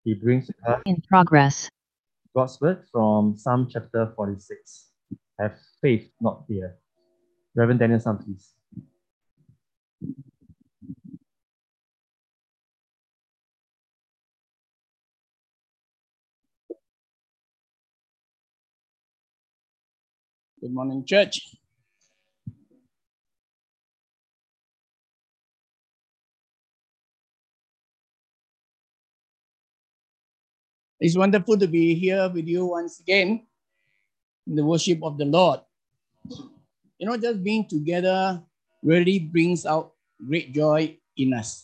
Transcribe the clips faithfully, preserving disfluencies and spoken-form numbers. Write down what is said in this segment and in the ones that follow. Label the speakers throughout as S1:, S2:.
S1: He brings to us
S2: In progress.
S1: God's word from Psalm chapter forty-six. Have faith, not fear. Reverend Daniel Sam, please.
S3: Good morning, church. It's wonderful to be here with you once again in the worship of the Lord. You know, just being together really brings out great joy in us.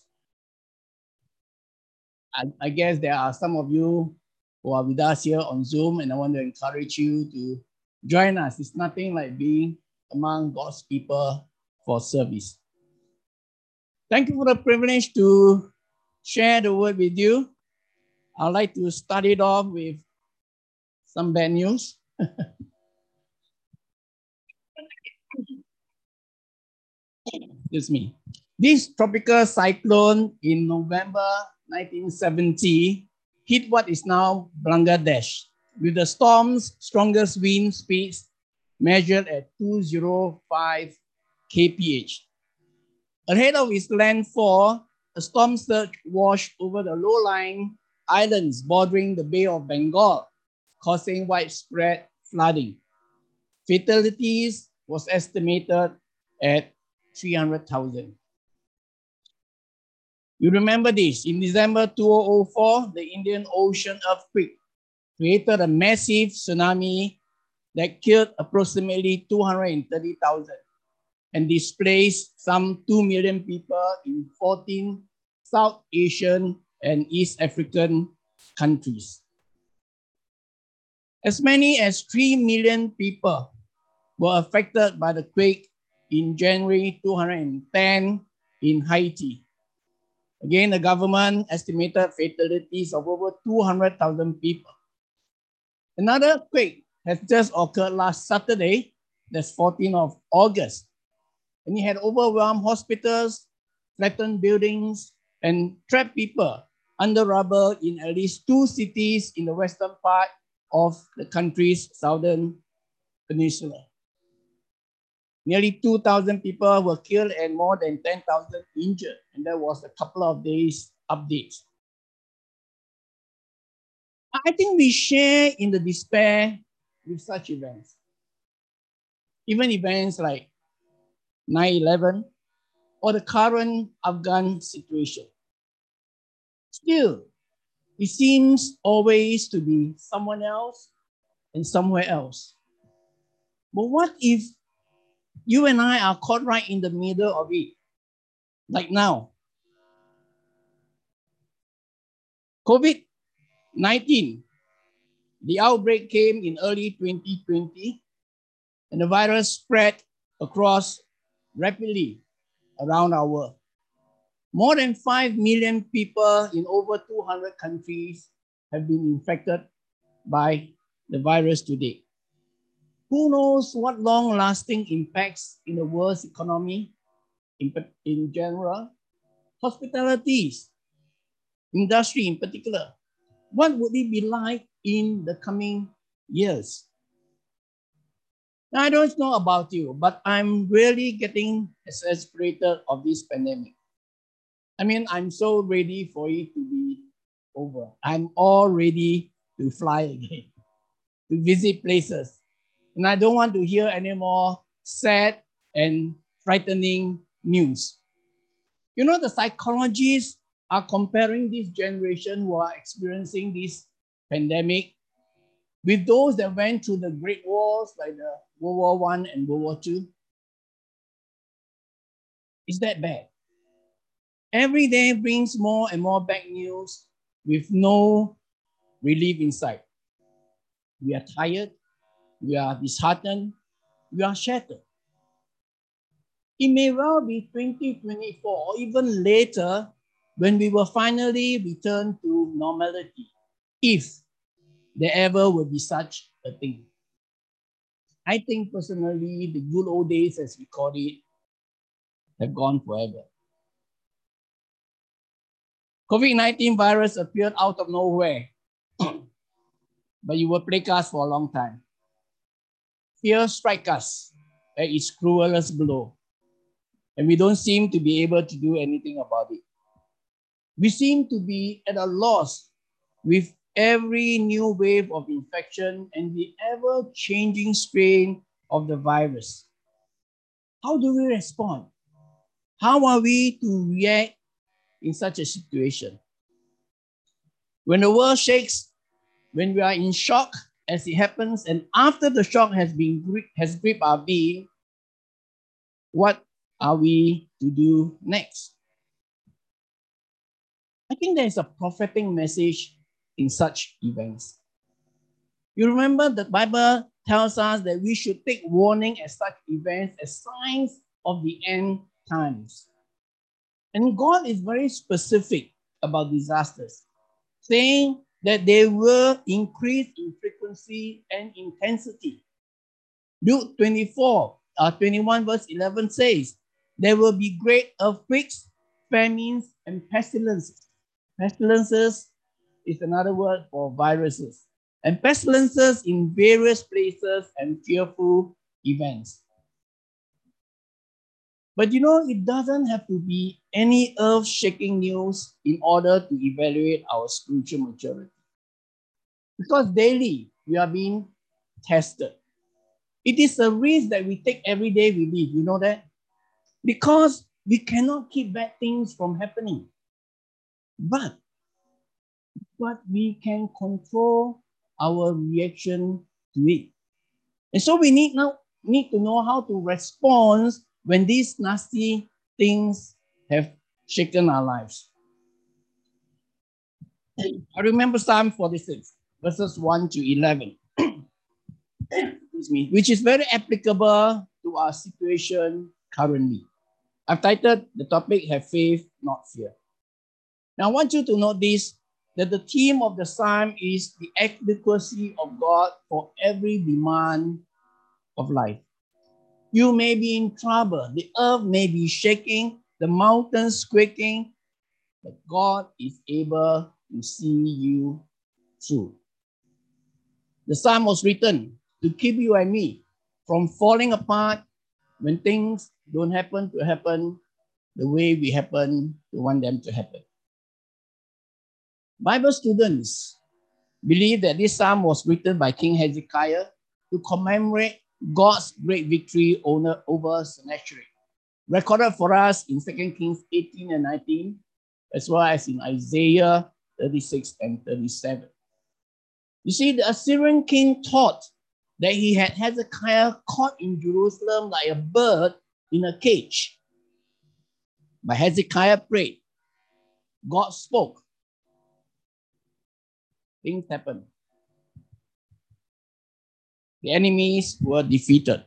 S3: I, I guess there are some of you who are with us here on Zoom, and I want to encourage you to join us. It's nothing like being among God's people for service. Thank you for the privilege to share the word with you. I'd like to start it off with some bad news. Excuse me. This tropical cyclone in November nineteen seventy hit what is now Bangladesh, with the storm's strongest wind speeds measured at two hundred five kilometers per hour. Ahead of its landfall, a storm surge washed over the low-lying islands bordering the Bay of Bengal, causing widespread flooding. Fatalities was estimated at three hundred thousand. You remember this. In December two thousand four, the Indian Ocean earthquake created a massive tsunami that killed approximately two hundred thirty thousand and displaced some two million people in fourteen South Asian and East African countries. As many as three million people were affected by the quake in January two thousand ten in Haiti. Again, the government estimated fatalities of over two hundred thousand people. Another quake has just occurred last Saturday, that's fourteenth of August, and it had overwhelmed hospitals, flattened buildings, and trapped people under rubble in at least two cities in the western part of the country's southern peninsula. Nearly two thousand people were killed and more than ten thousand injured, and that was a couple of days updates. I think we share in the despair with such events. Even events like nine eleven or the current Afghan situation. Still, it seems always to be someone else and somewhere else. But what if you and I are caught right in the middle of it, like now? COVID nineteen, the outbreak came in early twenty twenty, and the virus spread across rapidly around our world. More than five million people in over two hundred countries have been infected by the virus today. Who knows what long-lasting impacts in the world's economy in, in general, hospitalities, industry in particular. What would it be like in the coming years? Now, I don't know about you, but I'm really getting exasperated of this pandemic. I mean, I'm so ready for it to be over. I'm all ready to fly again, to visit places. And I don't want to hear any more sad and frightening news. You know, the psychologists are comparing this generation who are experiencing this pandemic with those that went through the Great Wars, like the World War One and World War Two. Is that bad? Every day brings more and more bad news with no relief in sight. We are tired, we are disheartened, we are shattered. It may well be twenty twenty-four or even later when we will finally return to normality, if there ever will be such a thing. I think personally, the good old days, as we call it, have gone forever. COVID nineteen virus appeared out of nowhere, but it will plague us for a long time. Fear strikes us at its cruelest blow, and we don't seem to be able to do anything about it. We seem to be at a loss with every new wave of infection and the ever-changing strain of the virus. How do we respond? How are we to react in such a situation? When the world shakes, when we are in shock as it happens, and after the shock has been has gripped our being, what are we to do next? I think there is a prophetic message in such events. You remember the Bible tells us that we should take warning at such events as signs of the end times. And God is very specific about disasters, saying that they will increase in frequency and intensity. Luke twenty-four, uh, twenty-one verse eleven says, there will be great earthquakes, famines, and pestilences. Pestilences is another word for viruses. And pestilences in various places and fearful events. But you know, it doesn't have to be any earth-shaking news in order to evaluate our spiritual maturity. Because daily we are being tested. It is a risk that we take every day we live. You know that? Because we cannot keep bad things from happening. But, but we can control our reaction to it. And so we need now need to know how to respond when these nasty things have shaken our lives. I remember Psalm forty-six, verses one to eleven, excuse me, which is very applicable to our situation currently. I've titled the topic, Have Faith, Not Fear. Now I want you to note this, that the theme of the psalm is the adequacy of God for every demand of life. You may be in trouble, the earth may be shaking, the mountains quaking, but God is able to see you through. The psalm was written to keep you and me from falling apart when things don't happen to happen the way we happen to want them to happen. Bible students believe that this psalm was written by King Hezekiah to commemorate God's great victory over Sennacherib, recorded for us in Second Kings eighteen and nineteen, as well as in Isaiah thirty-six and thirty-seven. You see, the Assyrian king thought that he had Hezekiah caught in Jerusalem like a bird in a cage. But Hezekiah prayed. God spoke. Things happened. The enemies were defeated.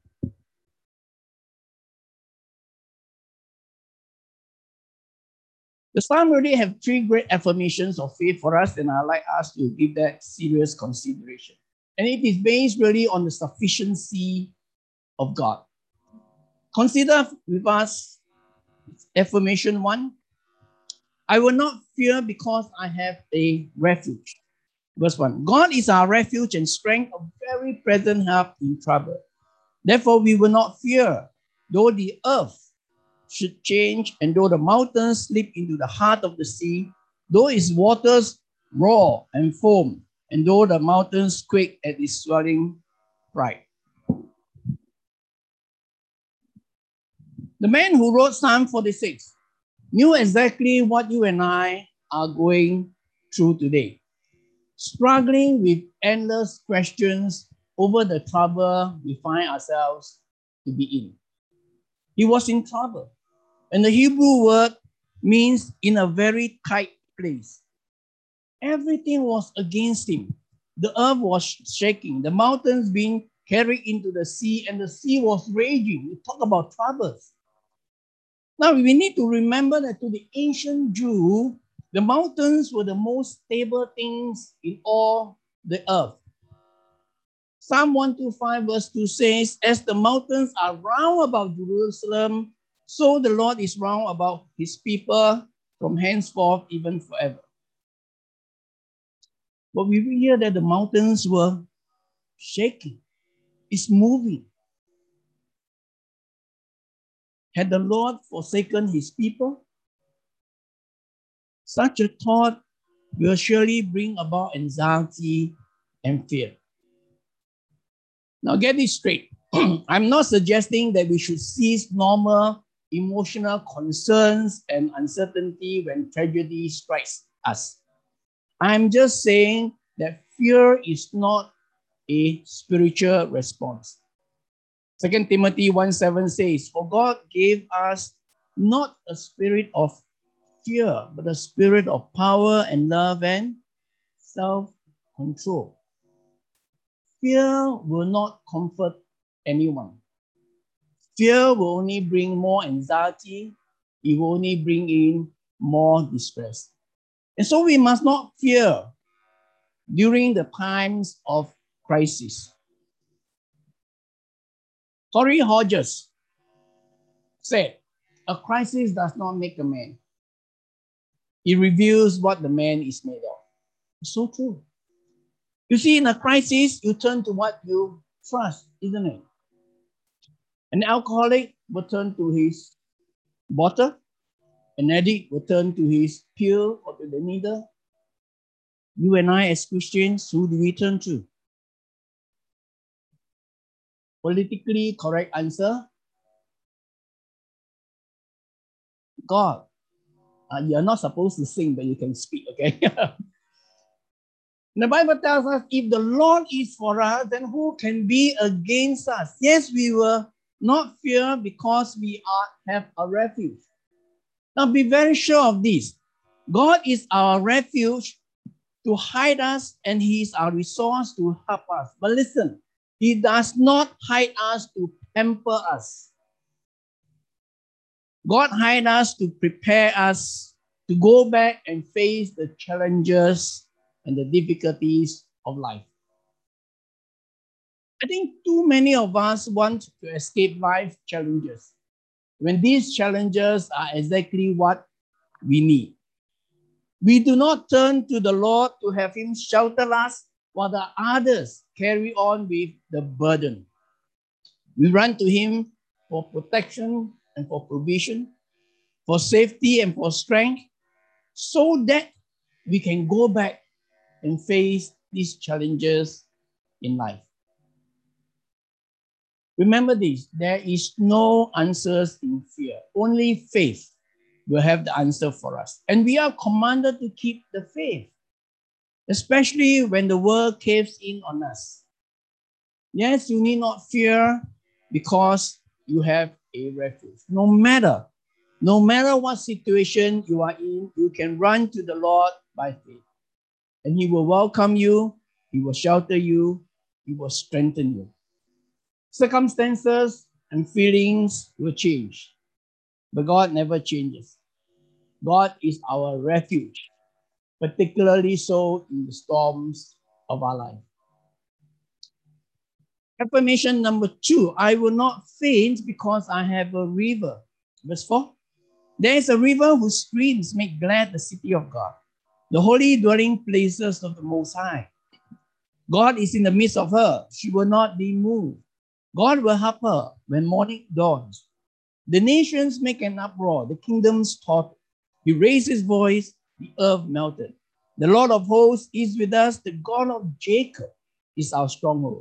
S3: The psalm really have three great affirmations of faith for us, and I'd like us to give that serious consideration. And it is based really on the sufficiency of God. Consider with us affirmation one. I will not fear because I have a refuge. Verse one. God is our refuge and strength, a very present help in trouble. Therefore, we will not fear, though the earth should change, and though the mountains slip into the heart of the sea, though its waters roar and foam, and though the mountains quake at its swelling pride. The man who wrote Psalm forty-six knew exactly what you and I are going through today, struggling with endless questions over the trouble we find ourselves to be in. He was in trouble. And the Hebrew word means in a very tight place. Everything was against him. The earth was shaking, the mountains being carried into the sea, and the sea was raging. We talk about troubles. Now, we need to remember that to the ancient Jew, the mountains were the most stable things in all the earth. Psalm one twenty-five verse two says, as the mountains are round about Jerusalem, so the Lord is round about his people from henceforth even forever. But we hear that the mountains were shaking. It's moving. Had the Lord forsaken his people? Such a thought will surely bring about anxiety and fear. Now get this straight. I'm not suggesting that we should cease normal emotional concerns and uncertainty when tragedy strikes us. I'm just saying that fear is not a spiritual response. Second Timothy one seven says, "For God gave us not a spirit of fear, but a spirit of power and love and self-control." Fear will not comfort anyone. Fear will only bring more anxiety. It will only bring in more distress. And so we must not fear during the times of crisis. Corey Hodges said, "A crisis does not make a man. It reveals what the man is made of." It's so true. You see, in a crisis, you turn to what you trust, isn't it? An alcoholic will turn to his bottle. An addict will turn to his pill or to the needle. You and I, as Christians, who do we turn to? Politically correct answer, God. Uh, you're not supposed to sing, but you can speak, okay? The Bible tells us, if the Lord is for us, then who can be against us? Yes, we will not fear because we are, have a refuge. Now be very sure of this. God is our refuge to hide us, and he is our resource to help us. But listen, he does not hide us to pamper us. God hides us to prepare us to go back and face the challenges and the difficulties of life. I think too many of us want to escape life challenges when these challenges are exactly what we need. We do not turn to the Lord to have him shelter us while the others carry on with the burden. We run to him for protection and for provision, for safety and for strength, so that we can go back and face these challenges in life. Remember this, there is no answers in fear. Only faith will have the answer for us. And we are commanded to keep the faith, especially when the world caves in on us. Yes, you need not fear because you have a refuge. No matter, no matter what situation you are in, you can run to the Lord by faith. And he will welcome you, he will shelter you, he will strengthen you. Circumstances and feelings will change, but God never changes. God is our refuge, particularly so in the storms of our life. Affirmation number two, I will not faint because I have a river. Verse four, there is a river whose streams make glad the city of God, the holy dwelling places of the Most High. God is in the midst of her. She will not be moved. God will help her when morning dawns. The nations make an uproar. The kingdoms totter. He raised his voice. The earth melted. The Lord of hosts is with us. The God of Jacob is our stronghold.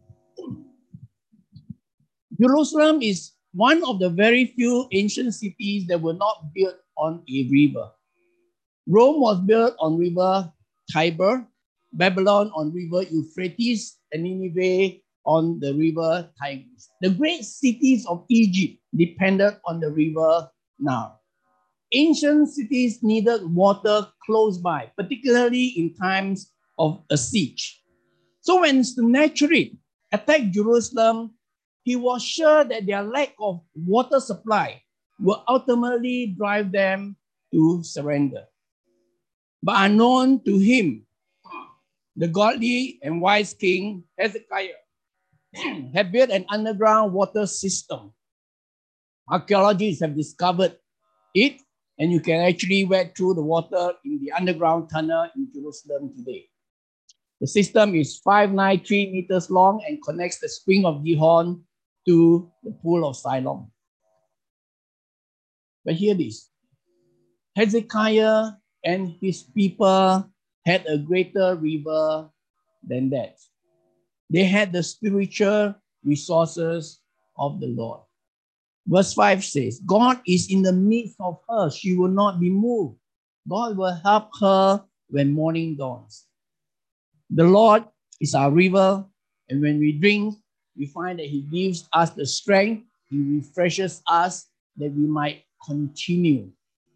S3: Jerusalem is one of the very few ancient cities that were not built on a river. Rome was built on river Tiber, Babylon on river Euphrates, and Nineveh on the river Tigris. The great cities of Egypt depended on the river Nile. Ancient cities needed water close by, particularly in times of a siege. So when Sennacherib attacked Jerusalem, he was sure that their lack of water supply will ultimately drive them to surrender. But unknown to him, the godly and wise king Hezekiah had built an underground water system. Archaeologists have discovered it, and you can actually wade through the water in the underground tunnel in Jerusalem today. The system is five hundred ninety-three meters long and connects the spring of Gihon to the pool of Siloam. But hear this. Hezekiah and his people had a greater river than that. They had the spiritual resources of the Lord. Verse five says, God is in the midst of her. She will not be moved. God will help her when morning dawns. The Lord is our river, and when we drink, we find that he gives us the strength. He refreshes us that we might continue.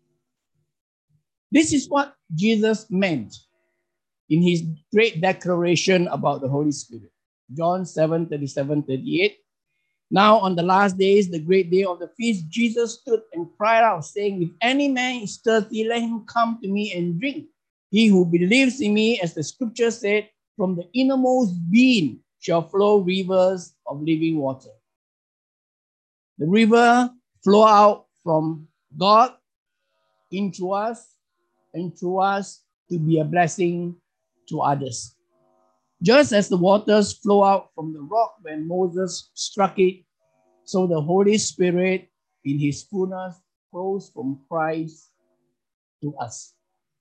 S3: This is what Jesus meant in his great declaration about the Holy Spirit. John seven, thirty-seven, thirty-eight. Now on the last days, the great day of the feast, Jesus stood and cried out, saying, if any man is thirsty, let him come to me and drink. He who believes in me, as the scripture said, from the innermost being shall flow rivers of living water. The river flow out from God into us and through us to be a blessing to others. Just as the waters flow out from the rock when Moses struck it, so the Holy Spirit in his fullness flows from Christ to us.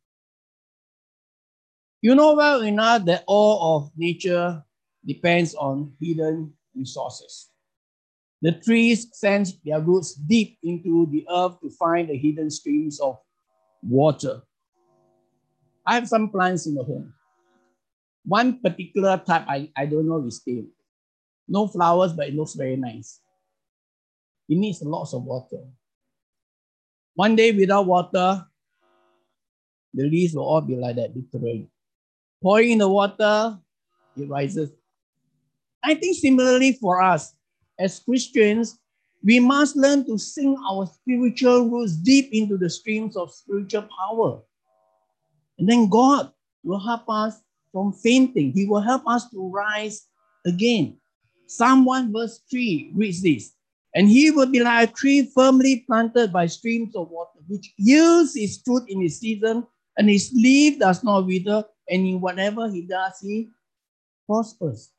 S3: You know well enough that all of nature depends on hidden resources. The trees send their roots deep into the earth to find the hidden streams of water. I have some plants in the home. One particular type, I, I don't know its name. No flowers, but it looks very nice. It needs lots of water. One day without water, the leaves will all be like that, literally. Pouring in the water, it rises. I think similarly for us, as Christians, we must learn to sink our spiritual roots deep into the streams of spiritual power. And then God will help us from fainting. He will help us to rise again. Psalm one verse three reads this. And he will be like a tree firmly planted by streams of water, which yields its fruit in its season, and his leaf does not wither, and in whatever he does, he prospers.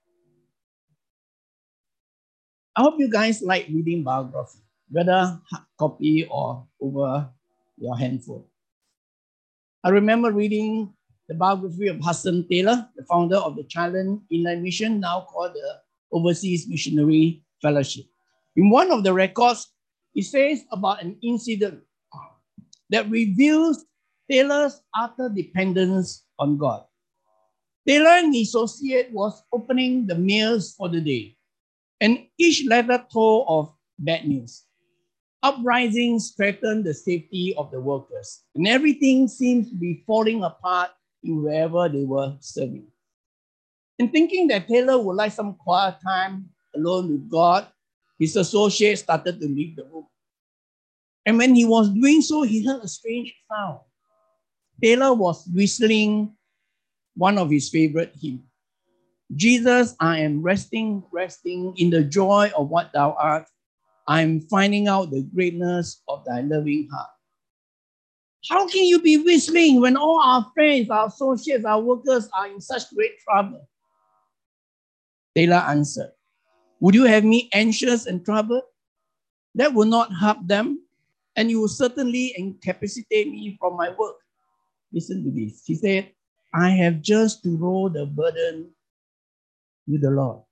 S3: I hope you guys like reading biography, whether hard copy or over your handphone. I remember reading the biography of Hudson Taylor, the founder of the Chilean Inland Mission, now called the Overseas Missionary Fellowship. In one of the records, it says about an incident that reveals Taylor's utter dependence on God. Taylor and his associate was opening the mails for the day, and each letter told of bad news. Uprisings threatened the safety of the workers, and everything seemed to be falling apart in wherever they were serving. And thinking that Taylor would like some quiet time alone with God, his associate started to leave the room. And when he was doing so, he heard a strange sound. Taylor was whistling one of his favorite hymns. Jesus, I am resting, resting in the joy of what thou art. I am finding out the greatness of thy loving heart. How can you be whistling when all our friends, our associates, our workers are in such great trouble? Taylor answered, would you have me anxious and troubled? That will not help them, and you will certainly incapacitate me from my work. Listen to this. He said, I have just to roll the burden with the Lord.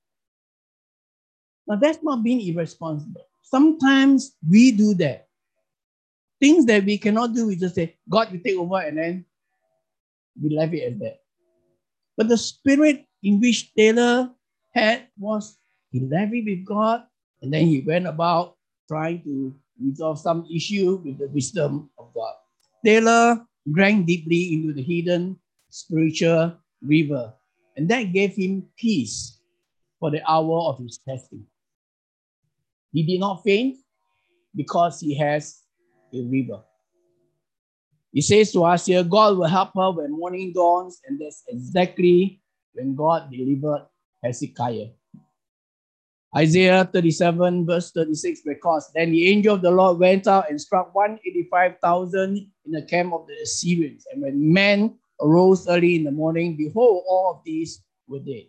S3: Now, that's not being irresponsible. Sometimes we do that. Things that we cannot do, we just say, God, you take over, and then we leave it as that. But the spirit in which Taylor had was he left it with God, and then he went about trying to resolve some issue with the wisdom of God. Taylor drank deeply into the hidden spiritual river, and that gave him peace for the hour of his testing. He did not faint because he has a river. He says to us here, God will help her when morning dawns, and that's exactly when God delivered Hezekiah. Isaiah thirty-seven, verse thirty-six records, Then the angel of the Lord went out and struck one hundred eighty-five thousand in the camp of the Assyrians. And when men arose early in the morning, behold, all of these were dead.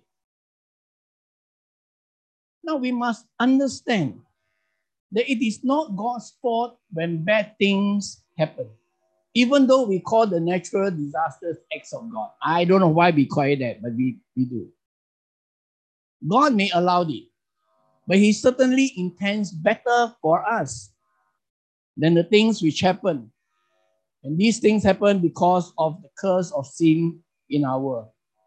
S3: Now we must understand that it is not God's fault when bad things happen. Even though we call the natural disasters acts of God. I don't know why we call it that, but we, we do. God may allow it, but He certainly intends better for us than the things which happen. And these things happen because of the curse of sin in our world.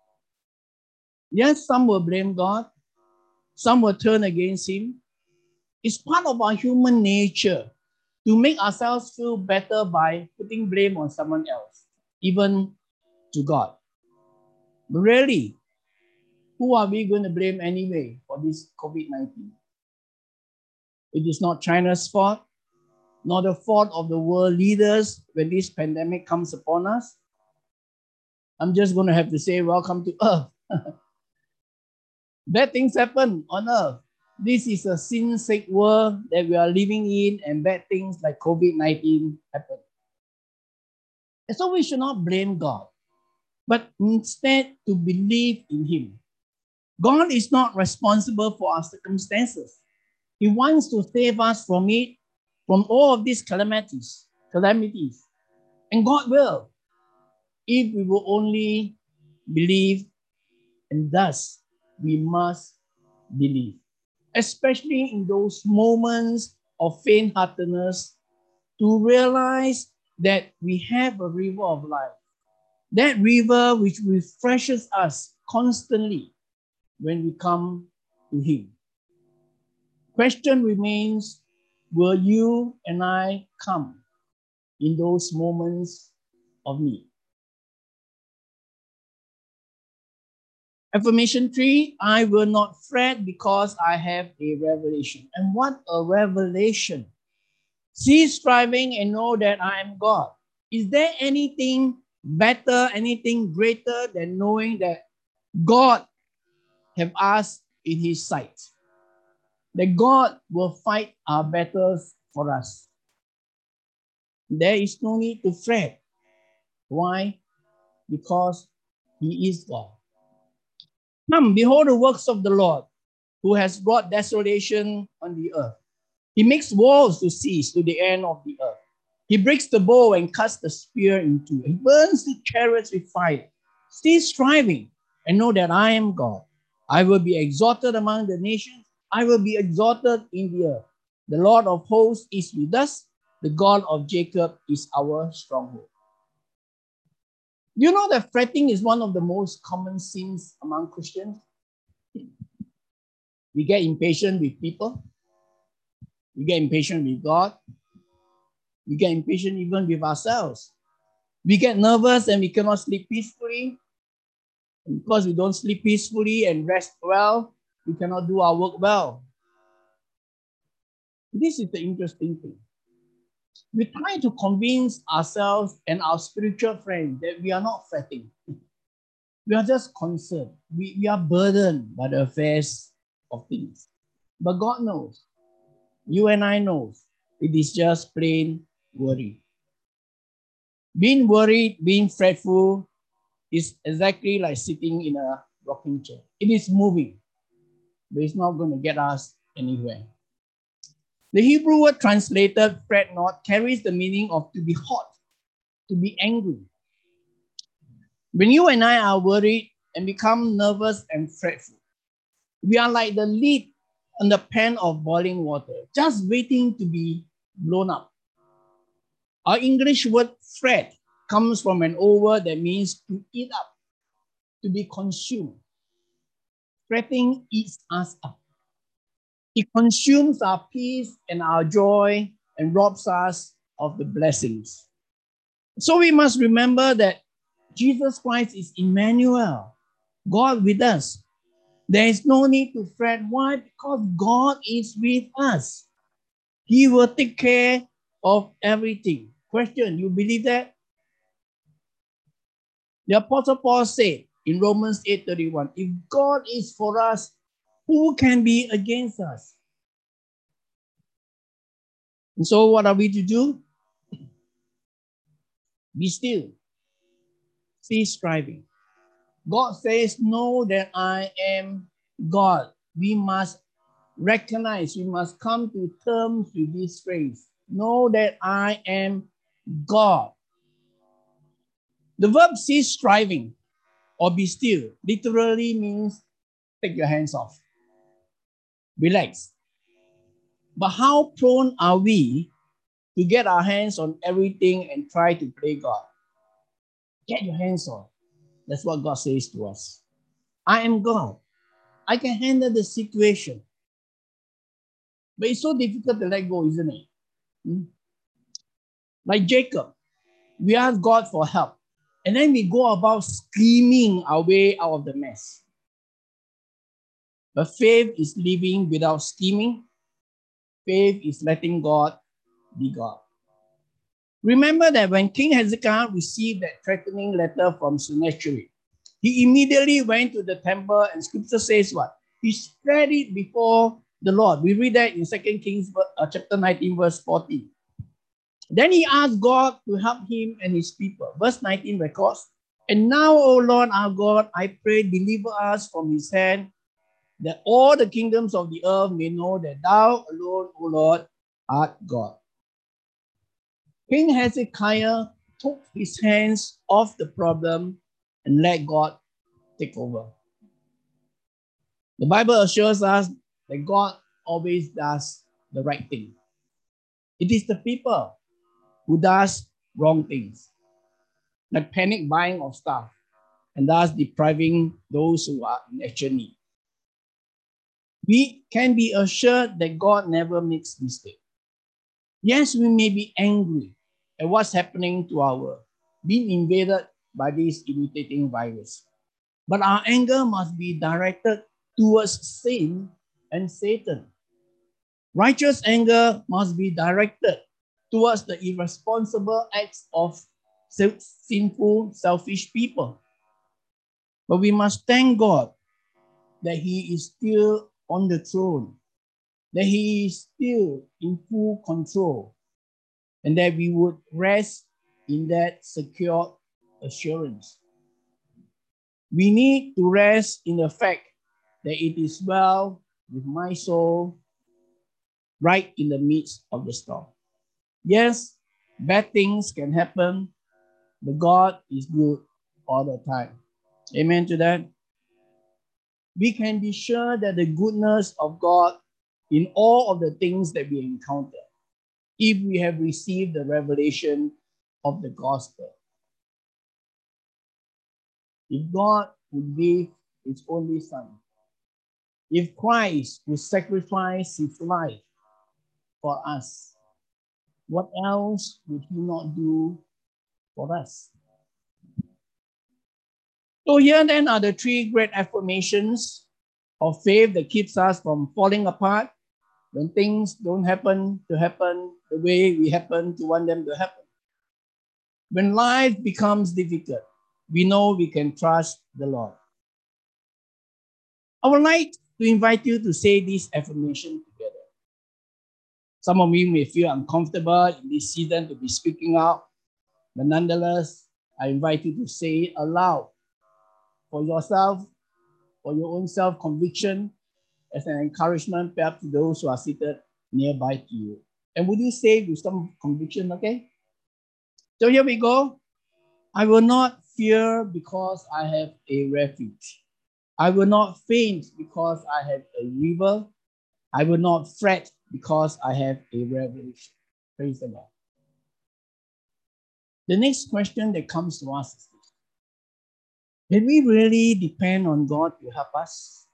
S3: Yes, some will blame God. Some will turn against Him. It's part of our human nature to make ourselves feel better by putting blame on someone else, even to God. But really, who are we going to blame anyway for this COVID nineteen? It is not China's fault, nor the fault of the world leaders when this pandemic comes upon us. I'm just going to have to say, welcome to Earth. Bad things happen on Earth. This is a sin-sick world that we are living in, and bad things like COVID nineteen happen. And so we should not blame God, but instead to believe in Him. God is not responsible for our circumstances. He wants to save us from it, from all of these calamities, calamities. And God will, if we will only believe, and thus we must believe. Especially in those moments of faint-heartedness, to realize that we have a river of life. That river which refreshes us constantly when we come to Him. Question remains, will you and I come in those moments of need? Affirmation three, I will not fret because I have a revelation. And what a revelation. Cease striving and know that I am God. Is there anything better, anything greater than knowing that God have us in His sight? That God will fight our battles for us. There is no need to fret. Why? Because He is God. Come, behold the works of the Lord, who has brought desolation on the earth. He makes wars to cease to the end of the earth. He breaks the bow and cuts the spear in two. He burns the chariots with fire. Cease striving and know that I am God. I will be exalted among the nations. I will be exalted in the earth. The Lord of hosts is with us. The God of Jacob is our stronghold. You know that fretting is one of the most common sins among Christians. We get impatient with people. We get impatient with God. We get impatient even with ourselves. We get nervous and we cannot sleep peacefully. And because we don't sleep peacefully and rest well, we cannot do our work well. This is the interesting thing. We try to convince ourselves and our spiritual friends that we are not fretting. We are just concerned. We, we are burdened by the affairs of things. But God knows. You and I know. It is just plain worry. Being worried, being fretful is exactly like sitting in a rocking chair. It is moving, but it's not going to get us anywhere. The Hebrew word translated fret not carries the meaning of to be hot, to be angry. When you and I are worried and become nervous and fretful, we are like the lid on the pan of boiling water, just waiting to be blown up. Our English word fret comes from an old word that means to eat up, to be consumed. Fretting eats us up. It consumes our peace and our joy and robs us of the blessings. So we must remember that Jesus Christ is Emmanuel, God with us. There is no need to fret. Why? Because God is with us. He will take care of everything. Question, you believe that? The Apostle Paul said in Romans eight thirty-one, if God is for us, Who can be against us? And so what are we to do? Be still. Cease striving. God says, know that I am God. We must recognize, we must come to terms with this phrase. Know that I am God. The verb cease striving or be still literally means take your hands off. Relax. But how prone are we to get our hands on everything and try to play God? Get your hands off. That's what God says to us. I am God. I can handle the situation. But it's so difficult to let go, isn't it? Hmm? Like Jacob, we ask God for help. And then we go about scheming our way out of the mess. But faith is living without scheming. Faith is letting God be God. Remember that when King Hezekiah received that threatening letter from Sennacherib, he immediately went to the temple, and scripture says what? He spread it before the Lord. We read that in Second Kings uh, chapter nineteen, verse fourteen. Then he asked God to help him and his people. Verse nineteen records, and now, O Lord our God, I pray, deliver us from his hand, that all the kingdoms of the earth may know that thou alone, O Lord, art God. King Hezekiah took his hands off the problem and let God take over. The Bible assures us that God always does the right thing. It is the people who does wrong things, like panic buying of stuff, and thus depriving those who are in actual need. We can be assured that God never makes mistakes. Yes, we may be angry at what's happening to our world, being invaded by this irritating virus. But our anger must be directed towards sin and Satan. Righteous anger must be directed towards the irresponsible acts of sinful, selfish people. But we must thank God that He is still on the throne, that He is still in full control, and that we would rest in that secure assurance. We need to rest in the fact that it is well with my soul right in the midst of the storm. Yes, bad things can happen, but God is good all the time. Amen to that. We can be sure that the goodness of God in all of the things that we encounter, if we have received the revelation of the gospel. If God would give his only son, if Christ would sacrifice his life for us, what else would he not do for us? So here then are the three great affirmations of faith that keeps us from falling apart when things don't happen to happen the way we happen to want them to happen. When life becomes difficult, we know we can trust the Lord. I would like to invite you to say this affirmation together. Some of you may feel uncomfortable in this season to be speaking out, but nonetheless, I invite you to say it aloud for yourself, for your own self-conviction, as an encouragement perhaps to those who are seated nearby to you. And would you say with some conviction, okay? So here we go. I will not fear because I have a refuge. I will not faint because I have a river. I will not fret because I have a revelation. Praise the Lord. The next question that comes to us is this: can we really depend on God to help us?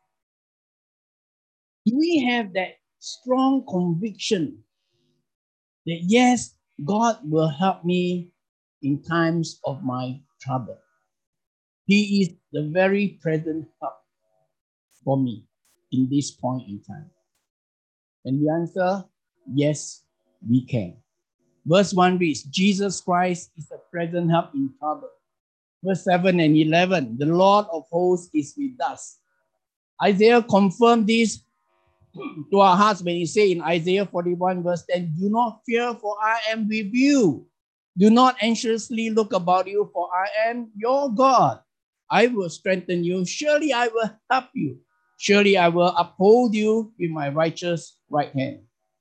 S3: Do we have that strong conviction that yes, God will help me in times of my trouble? He is the very present help for me in this point in time. And the answer, yes, we can. Verse one reads, Jesus Christ is a present help in trouble. Verse seven and eleven, the Lord of hosts is with us. Isaiah confirmed this to our hearts when he said in Isaiah forty-one verse ten, do not fear, for I am with you. Do not anxiously look about you, for I am your God. I will strengthen you. Surely I will help you. Surely I will uphold you with my righteous right hand.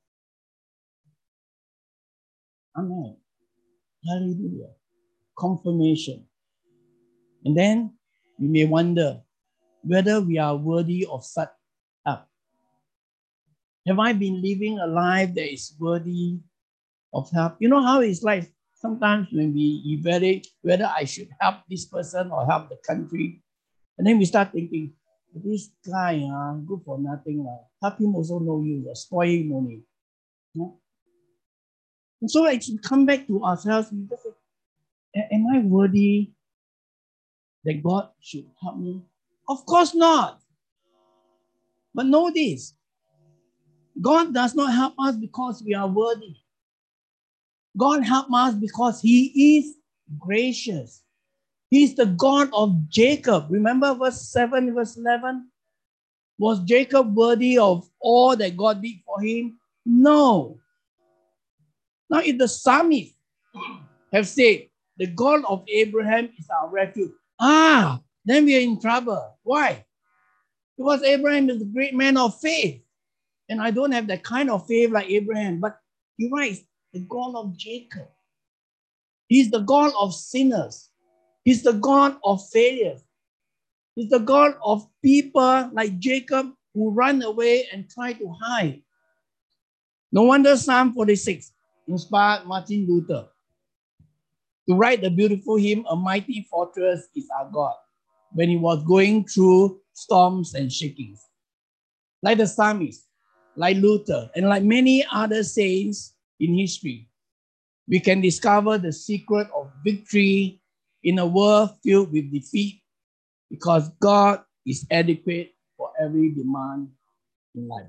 S3: Amen. Hallelujah. Confirmation. And then we may wonder whether we are worthy of such help. Have I been living a life that is worthy of help? You know how it's like sometimes when we evaluate whether I should help this person or help the country, and then we start thinking, this guy, uh, good for nothing. Uh, help him also no use, uh, spoil him only. Yeah? And so as we come back to ourselves, we just say, am I worthy that God should help me? Of course not. But know this, God does not help us because we are worthy. God helps us because he is gracious. He's the God of Jacob. Remember verse seven, verse eleven? Was Jacob worthy of all that God did for him? No. Now, if the psalmist have said, the God of Abraham is our refuge, ah, then we are in trouble. Why? Because Abraham is a great man of faith. And I don't have that kind of faith like Abraham. But he writes, the God of Jacob. He's the God of sinners. He's the God of failures. He's the God of people like Jacob who run away and try to hide. No wonder Psalm forty-six inspired Martin Luther to write the beautiful hymn, A Mighty Fortress is Our God, when he was going through storms and shakings. Like the psalmist, like Luther, and like many other saints in history, we can discover the secret of victory in a world filled with defeat because God is adequate for every demand in life.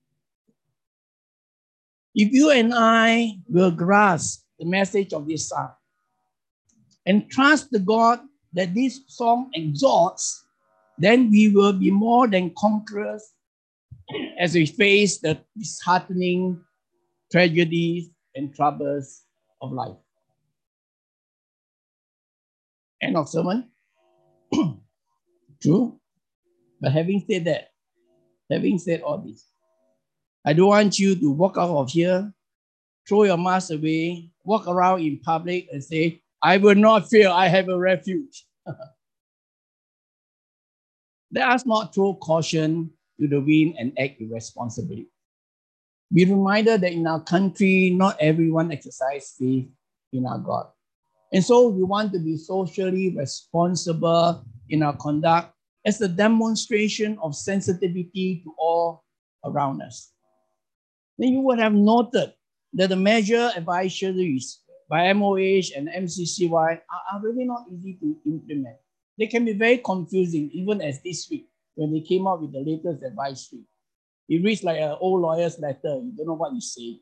S3: If you and I will grasp the message of this psalm and trust the God that this song exalts, then we will be more than conquerors as we face the disheartening tragedies and troubles of life. End of sermon. True. But having said that, having said all this, I don't want you to walk out of here, throw your mask away, walk around in public and say, I will not fear, I have a refuge. Let us not throw caution to the wind and act irresponsibly. Be reminded that in our country, not everyone exercises faith in our God. And so we want to be socially responsible in our conduct as a demonstration of sensitivity to all around us. Then you would have noted that the measure advisories by M O H and M C C Y are, are really not easy to implement. They can be very confusing, even as this week, when they came out with the latest advisory. It reads like an old lawyer's letter. You don't know what you say.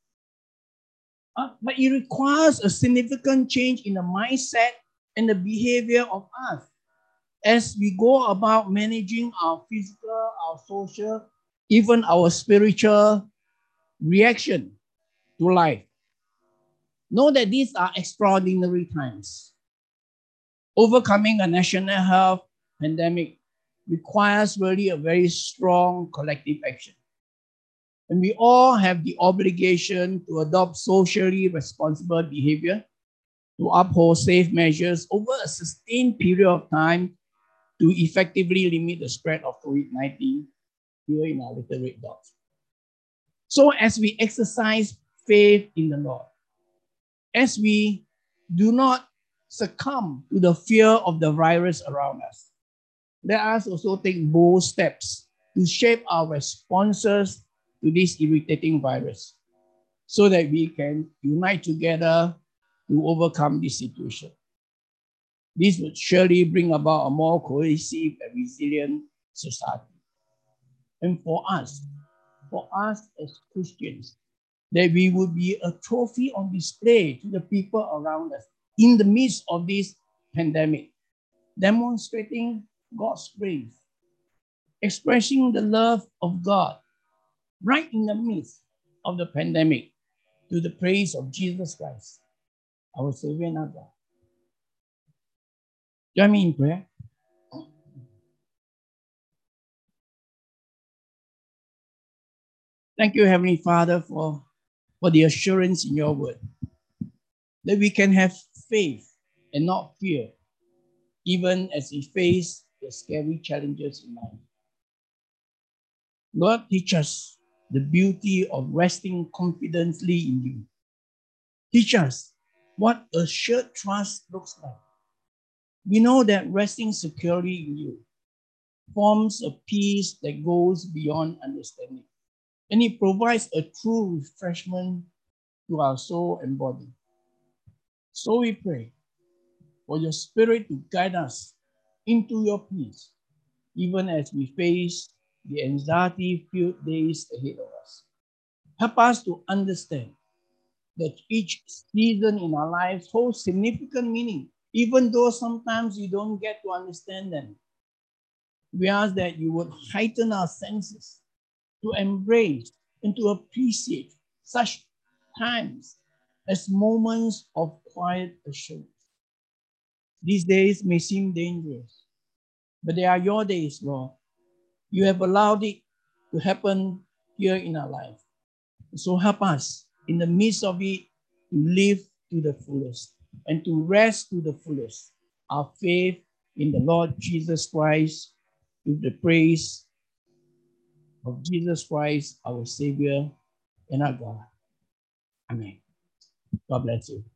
S3: Uh, but it requires a significant change in the mindset and the behavior of us as we go about managing our physical, our social, even our spiritual reaction to life. Know that these are extraordinary times. Overcoming a national health pandemic requires really a very strong collective action. And we all have the obligation to adopt socially responsible behavior, to uphold safe measures over a sustained period of time to effectively limit the spread of COVID nineteen here in our little red dots. So as we exercise faith in the Lord, as we do not succumb to the fear of the virus around us, let us also take bold steps to shape our responses to this irritating virus so that we can unite together to overcome this situation. This would surely bring about a more cohesive and resilient society. And for us, for us as Christians, that we would be a trophy on display to the people around us in the midst of this pandemic, demonstrating God's grace expressing the love of God right in the midst of the pandemic to the praise of Jesus Christ, our Savior and our God. Join me in prayer. Thank you, Heavenly Father, for, for the assurance in your word that we can have faith and not fear, even as we face the scary challenges in life. Lord, teach us the beauty of resting confidently in you. Teach us what assured trust looks like. We know that resting securely in you forms a peace that goes beyond understanding, and it provides a true refreshment to our soul and body. So we pray for your Spirit to guide us into your peace, even as we face the anxiety-filled days ahead of us. Help us to understand that each season in our lives holds significant meaning, even though sometimes we don't get to understand them. We ask that you would heighten our senses to embrace and to appreciate such times as moments of quiet assurance. These days may seem dangerous, but they are your days, Lord. You have allowed it to happen here in our life. So help us in the midst of it to live to the fullest and to rest to the fullest our faith in the Lord Jesus Christ, with the praise of Jesus Christ, our Savior and our God. Amen. God bless you.